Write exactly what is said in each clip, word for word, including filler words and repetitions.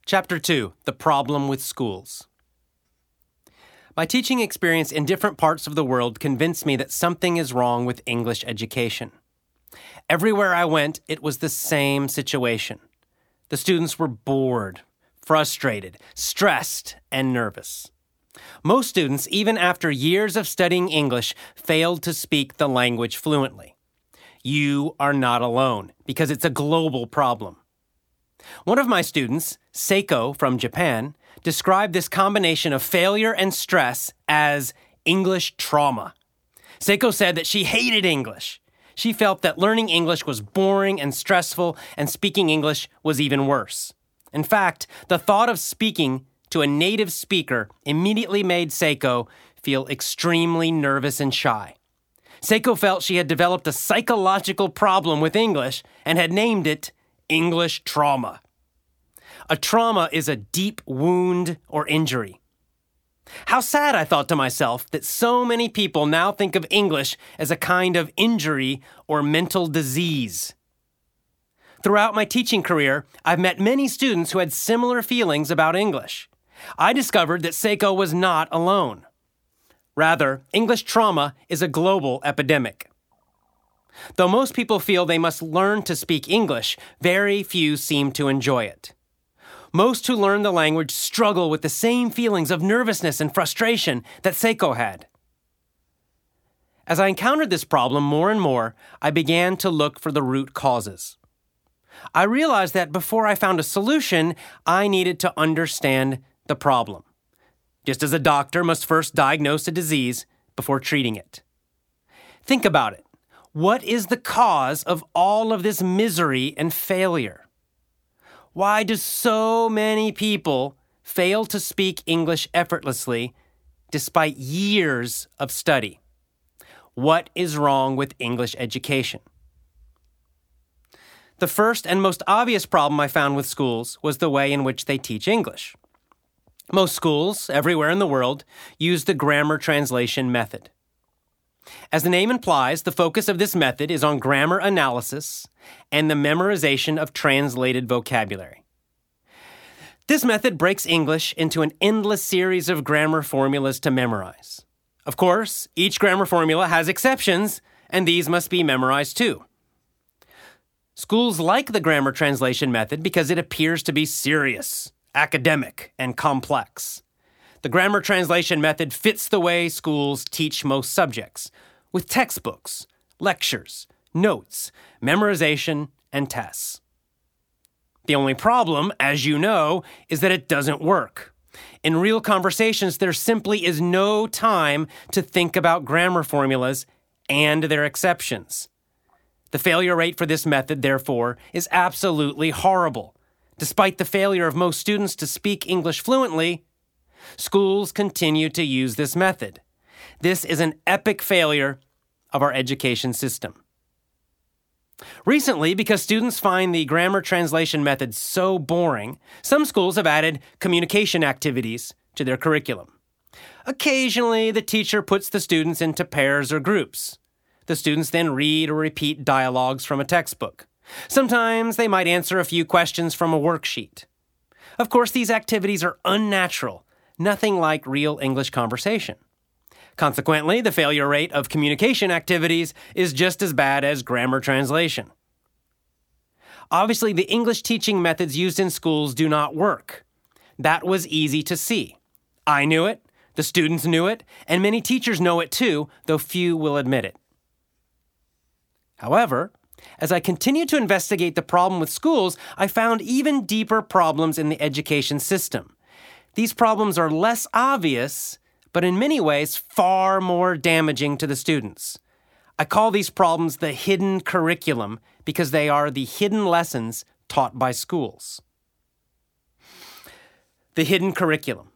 Chapter two, The Problem with Schools. My teaching experience in different parts of the world convinced me that something is wrong with English education. Everywhere I went, it was the same situation. The students were bored, frustrated, stressed, and nervous. Most students, even after years of studying English, failed to speak the language fluently. You are not alone, because it's a global problem. One of my students, Seiko from Japan, described this combination of failure and stress as English trauma. Seiko said that she hated English. She felt that learning English was boring and stressful, and speaking English was even worse. In fact, the thought of speaking to a native speaker immediately made Seiko feel extremely nervous and shy. Seiko felt she had developed a psychological problem with English and had named it English trauma. A trauma is a deep wound or injury. How sad, I thought to myself, that so many people now think of English as a kind of injury or mental disease. Throughout my teaching career, I've met many students who had similar feelings about English. I discovered that Seiko was not alone. Rather, English trauma is a global epidemic. Though most people feel they must learn to speak English, very few seem to enjoy it. Most who learn the language struggle with the same feelings of nervousness and frustration that Seiko had. As I encountered this problem more and more, I began to look for the root causes. I realized that before I found a solution, I needed to understand the problem, just as a doctor must first diagnose a disease before treating it. Think about it. What is the cause of all of this misery and failure? Why do so many people fail to speak English effortlessly despite years of study? What is wrong with English education? The first and most obvious problem I found with schools was the way in which they teach English. Most schools, everywhere in the world, use the grammar translation method. As the name implies, the focus of this method is on grammar analysis and the memorization of translated vocabulary. This method breaks English into an endless series of grammar formulas to memorize. Of course, each grammar formula has exceptions, and these must be memorized too. Schools like the grammar translation method because it appears to be serious, academic, and complex. The grammar translation method fits the way schools teach most subjects, with textbooks, lectures, notes, memorization, and tests. The only problem, as you know, is that it doesn't work. In real conversations, there simply is no time to think about grammar formulas and their exceptions. The failure rate for this method, therefore, is absolutely horrible. Despite the failure of most students to speak English fluently, schools continue to use this method. This is an epic failure of our education system. Recently, because students find the grammar translation method so boring, some schools have added communication activities to their curriculum. Occasionally, the teacher puts the students into pairs or groups. The students then read or repeat dialogues from a textbook. Sometimes they might answer a few questions from a worksheet. Of course, these activities are unnatural, nothing like real English conversation. Consequently, the failure rate of communication activities is just as bad as grammar translation. Obviously, the English teaching methods used in schools do not work. That was easy to see. I knew it, the students knew it, and many teachers know it too, though few will admit it. However, as I continued to investigate the problem with schools, I found even deeper problems in the education system. These problems are less obvious, but in many ways far more damaging to the students. I call these problems the hidden curriculum because they are the hidden lessons taught by schools. The hidden curriculum.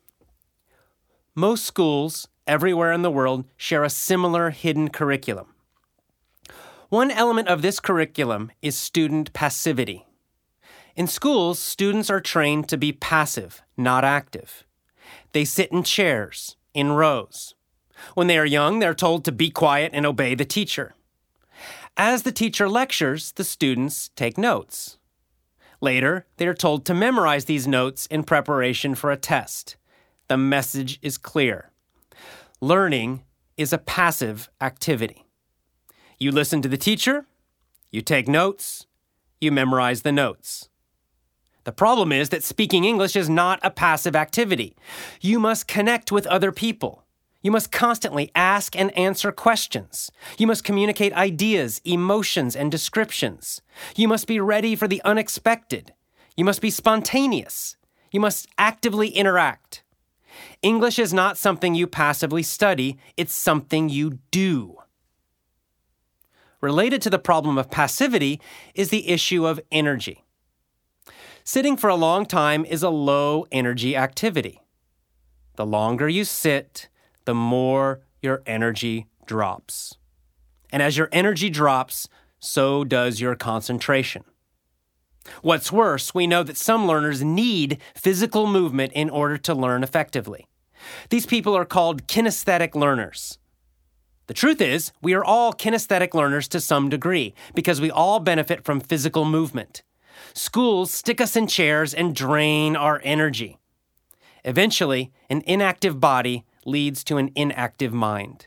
Most schools everywhere in the world share a similar hidden curriculum. One element of this curriculum is student passivity. In schools, students are trained to be passive, not active. They sit in chairs, in rows. When they are young, they're told to be quiet and obey the teacher. As the teacher lectures, the students take notes. Later, they are told to memorize these notes in preparation for a test. The message is clear. Learning is a passive activity. You listen to the teacher, you take notes, you memorize the notes. The problem is that speaking English is not a passive activity. You must connect with other people. You must constantly ask and answer questions. You must communicate ideas, emotions, and descriptions. You must be ready for the unexpected. You must be spontaneous. You must actively interact. English is not something you passively study, it's something you do. Related to the problem of passivity is the issue of energy. Sitting for a long time is a low-energy activity. The longer you sit, the more your energy drops. And as your energy drops, so does your concentration. What's worse, we know that some learners need physical movement in order to learn effectively. These people are called kinesthetic learners. The truth is, we are all kinesthetic learners to some degree because we all benefit from physical movement. Schools stick us in chairs and drain our energy. Eventually, an inactive body leads to an inactive mind.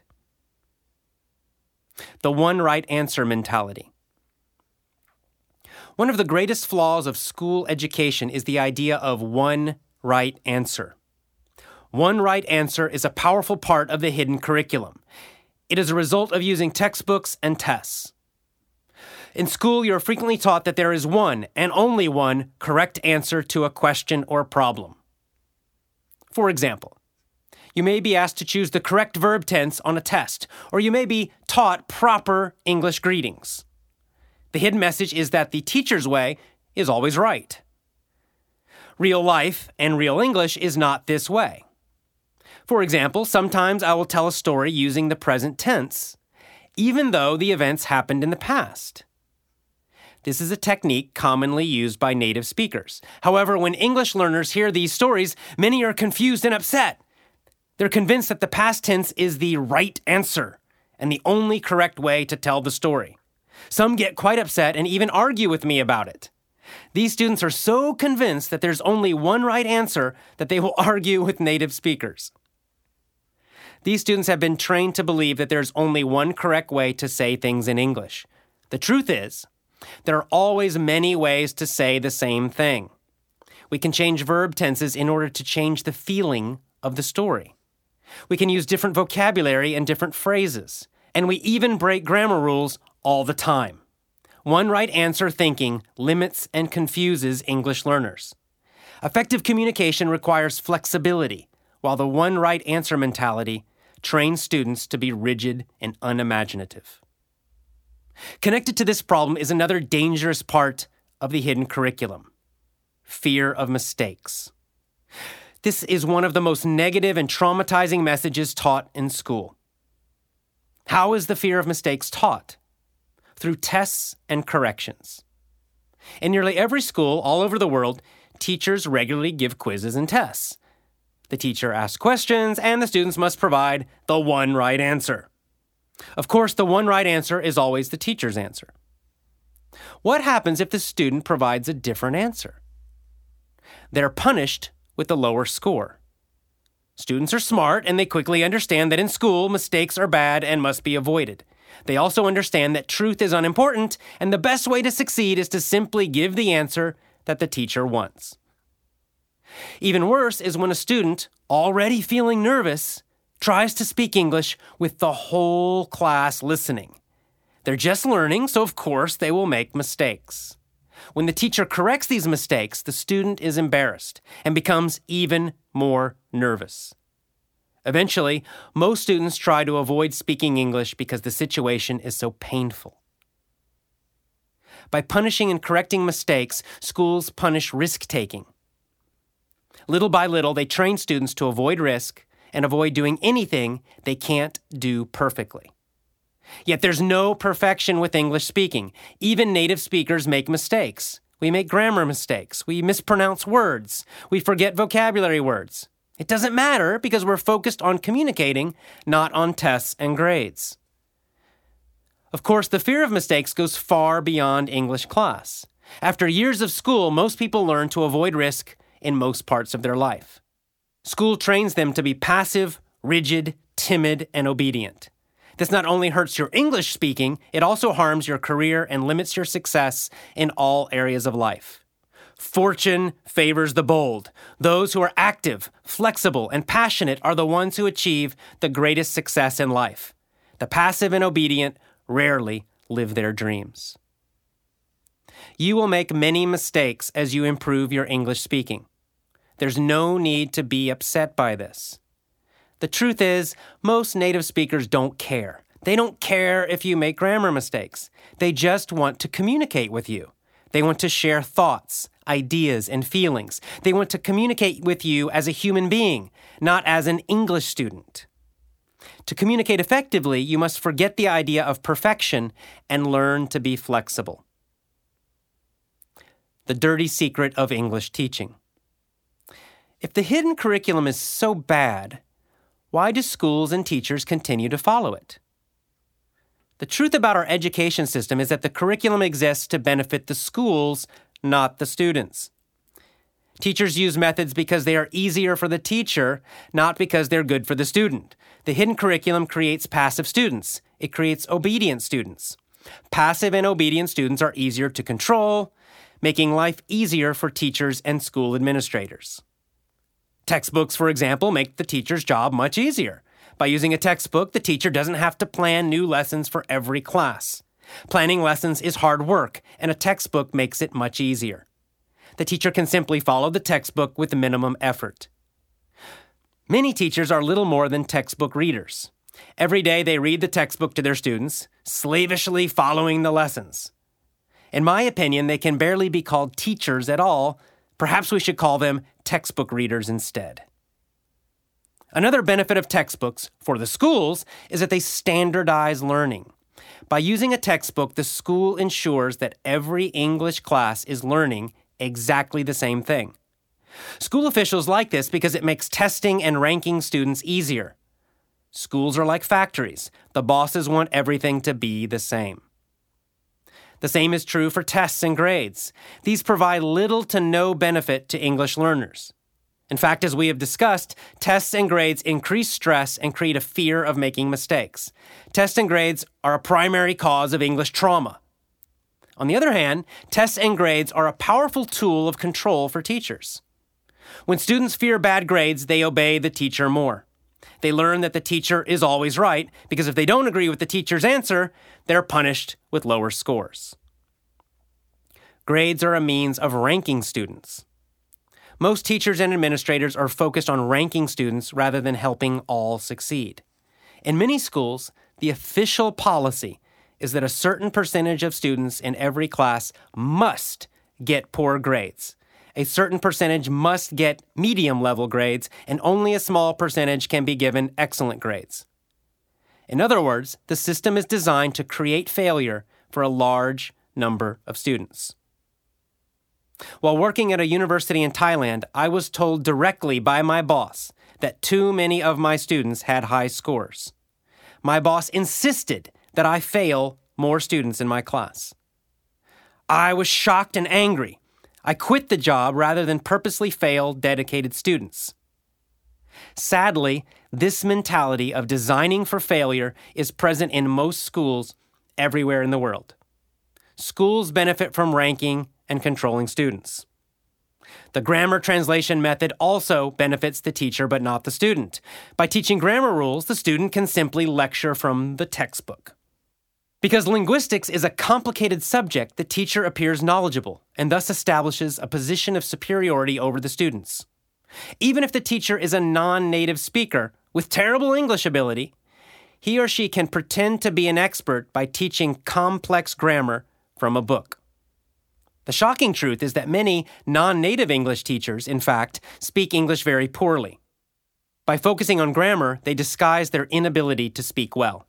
The one right answer mentality. One of the greatest flaws of school education is the idea of one right answer. One right answer is a powerful part of the hidden curriculum. It is a result of using textbooks and tests. In school, you're frequently taught that there is one and only one correct answer to a question or problem. For example, you may be asked to choose the correct verb tense on a test, or you may be taught proper English greetings. The hidden message is that the teacher's way is always right. Real life and real English is not this way. For example, sometimes I will tell a story using the present tense, even though the events happened in the past. This is a technique commonly used by native speakers. However, when English learners hear these stories, many are confused and upset. They're convinced that the past tense is the right answer and the only correct way to tell the story. Some get quite upset and even argue with me about it. These students are so convinced that there's only one right answer that they will argue with native speakers. These students have been trained to believe that there's only one correct way to say things in English. The truth is, there are always many ways to say the same thing. We can change verb tenses in order to change the feeling of the story. We can use different vocabulary and different phrases, and we even break grammar rules all the time. One right answer thinking limits and confuses English learners. Effective communication requires flexibility, while the one right answer mentality trains students to be rigid and unimaginative. Connected to this problem is another dangerous part of the hidden curriculum: fear of mistakes. This is one of the most negative and traumatizing messages taught in school. How is the fear of mistakes taught? Through tests and corrections. In nearly every school all over the world, teachers regularly give quizzes and tests. The teacher asks questions, and the students must provide the one right answer. Of course, the one right answer is always the teacher's answer. What happens if the student provides a different answer? They're punished with the lower score. Students are smart, and they quickly understand that in school, mistakes are bad and must be avoided. They also understand that truth is unimportant, and the best way to succeed is to simply give the answer that the teacher wants. Even worse is when a student, already feeling nervous, tries to speak English with the whole class listening. They're just learning, so of course they will make mistakes. When the teacher corrects these mistakes, the student is embarrassed and becomes even more nervous. Eventually, most students try to avoid speaking English because the situation is so painful. By punishing and correcting mistakes, schools punish risk-taking. Little by little, they train students to avoid risk and avoid doing anything they can't do perfectly. Yet there's no perfection with English speaking. Even native speakers make mistakes. We make grammar mistakes. We mispronounce words. We forget vocabulary words. It doesn't matter because we're focused on communicating, not on tests and grades. Of course, the fear of mistakes goes far beyond English class. After years of school, most people learn to avoid risk in most parts of their life. School trains them to be passive, rigid, timid, and obedient. This not only hurts your English speaking, it also harms your career and limits your success in all areas of life. Fortune favors the bold. Those who are active, flexible, and passionate are the ones who achieve the greatest success in life. The passive and obedient rarely live their dreams. You will make many mistakes as you improve your English speaking. There's no need to be upset by this. The truth is, most native speakers don't care. They don't care if you make grammar mistakes. They just want to communicate with you. They want to share thoughts, ideas, and feelings. They want to communicate with you as a human being, not as an English student. To communicate effectively, you must forget the idea of perfection and learn to be flexible. The dirty secret of English teaching. If the hidden curriculum is so bad, why do schools and teachers continue to follow it? The truth about our education system is that the curriculum exists to benefit the schools, not the students. Teachers use methods because they are easier for the teacher, not because they're good for the student. The hidden curriculum creates passive students. It creates obedient students. Passive and obedient students are easier to control, making life easier for teachers and school administrators. Textbooks, for example, make the teacher's job much easier. By using a textbook, the teacher doesn't have to plan new lessons for every class. Planning lessons is hard work, and a textbook makes it much easier. The teacher can simply follow the textbook with minimum effort. Many teachers are little more than textbook readers. Every day they read the textbook to their students, slavishly following the lessons. In my opinion, they can barely be called teachers at all. Perhaps we should call them textbook readers instead. Another benefit of textbooks for the schools is that they standardize learning. By using a textbook, the school ensures that every English class is learning exactly the same thing. School officials like this because it makes testing and ranking students easier. Schools are like factories. The bosses want everything to be the same. The same is true for tests and grades. These provide little to no benefit to English learners. In fact, as we have discussed, tests and grades increase stress and create a fear of making mistakes. Tests and grades are a primary cause of English trauma. On the other hand, tests and grades are a powerful tool of control for teachers. When students fear bad grades, they obey the teacher more. They learn that the teacher is always right, because if they don't agree with the teacher's answer, they're punished with lower scores. Grades are a means of ranking students. Most teachers and administrators are focused on ranking students rather than helping all succeed. In many schools, the official policy is that a certain percentage of students in every class must get poor grades. A certain percentage must get medium-level grades, and only a small percentage can be given excellent grades. In other words, the system is designed to create failure for a large number of students. While working at a university in Thailand, I was told directly by my boss that too many of my students had high scores. My boss insisted that I fail more students in my class. I was shocked and angry. I quit the job rather than purposely fail dedicated students. Sadly, this mentality of designing for failure is present in most schools everywhere in the world. Schools benefit from ranking and controlling students. The grammar translation method also benefits the teacher but not the student. By teaching grammar rules, the student can simply lecture from the textbook. Because linguistics is a complicated subject, the teacher appears knowledgeable and thus establishes a position of superiority over the students. Even if the teacher is a non-native speaker with terrible English ability, he or she can pretend to be an expert by teaching complex grammar from a book. The shocking truth is that many non-native English teachers, in fact, speak English very poorly. By focusing on grammar, they disguise their inability to speak well.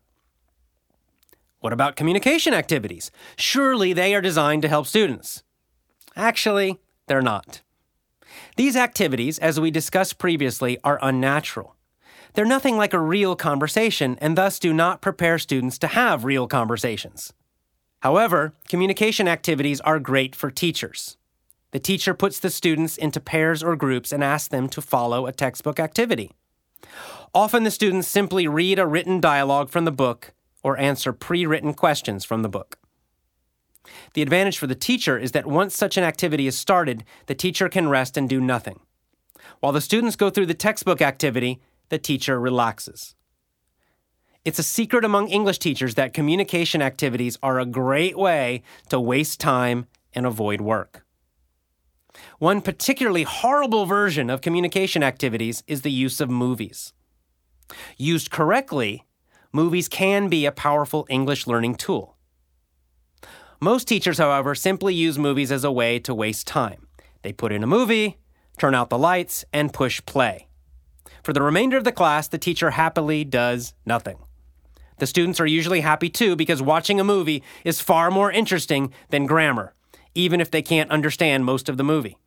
What about communication activities? Surely they are designed to help students. Actually, they're not. These activities, as we discussed previously, are unnatural. They're nothing like a real conversation and thus do not prepare students to have real conversations. However, communication activities are great for teachers. The teacher puts the students into pairs or groups and asks them to follow a textbook activity. Often the students simply read a written dialogue from the book or answer pre-written questions from the book. The advantage for the teacher is that once such an activity is started, the teacher can rest and do nothing. While the students go through the textbook activity, the teacher relaxes. It's a secret among English teachers that communication activities are a great way to waste time and avoid work. One particularly horrible version of communication activities is the use of movies. Used correctly, movies can be a powerful English learning tool. Most teachers, however, simply use movies as a way to waste time. They put in a movie, turn out the lights, and push play. For the remainder of the class, the teacher happily does nothing. The students are usually happy too because watching a movie is far more interesting than grammar, even if they can't understand most of the movie.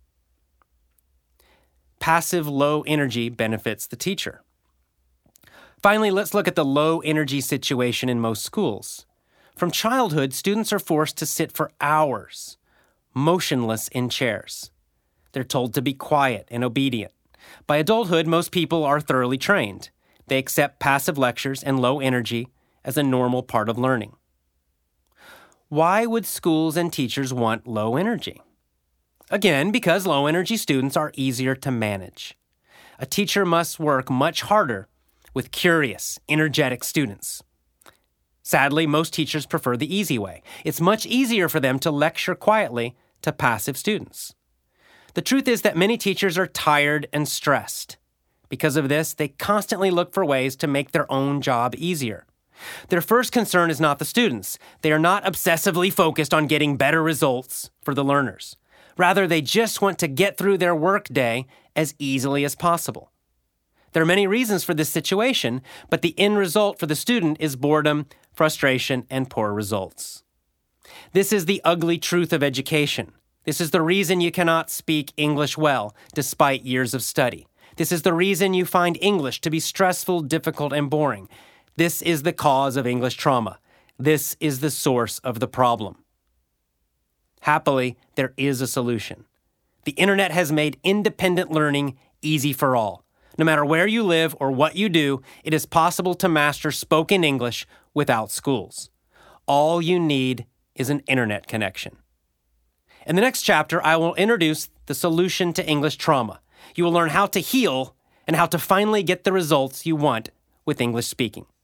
Passive low energy benefits the teacher. Finally, let's look at the low energy situation in most schools. From childhood, students are forced to sit for hours, motionless in chairs. They're told to be quiet and obedient. By adulthood, most people are thoroughly trained. They accept passive lectures and low energy as a normal part of learning. Why would schools and teachers want low energy? Again, because low energy students are easier to manage. A teacher must work much harder with curious, energetic students. Sadly, most teachers prefer the easy way. It's much easier for them to lecture quietly to passive students. The truth is that many teachers are tired and stressed. Because of this, they constantly look for ways to make their own job easier. Their first concern is not the students. They are not obsessively focused on getting better results for the learners. Rather, they just want to get through their workday as easily as possible. There are many reasons for this situation, but the end result for the student is boredom, frustration, and poor results. This is the ugly truth of education. This is the reason you cannot speak English well, despite years of study. This is the reason you find English to be stressful, difficult, and boring. This is the cause of English trauma. This is the source of the problem. Happily, there is a solution. The internet has made independent learning easy for all. No matter where you live or what you do, it is possible to master spoken English without schools. All you need is an internet connection. In the next chapter, I will introduce the solution to English trauma. You will learn how to heal and how to finally get the results you want with English speaking.